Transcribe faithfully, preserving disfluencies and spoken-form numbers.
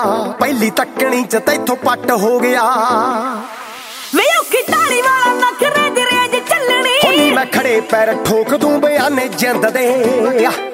ਪਹਿਲੀ ਤੱਕਣੀ ਚ ਤੈਥੋਂ ਪੱਟ ਹੋ ਗਿਆ ਵੇ ਔਖੀ ਢਾਲੀ ਵਾਲਾ ਨਖਰੇ ਦੀ ਰੇਂਜ ਚੱਲਣੀ ਹੁਣੀ ਮੈਂ ਖੜੇ ਪੈਰ ਠੋਕ ਦੂੰ ਬਿਆਨੇ ਜਿੰਦ ਦੇ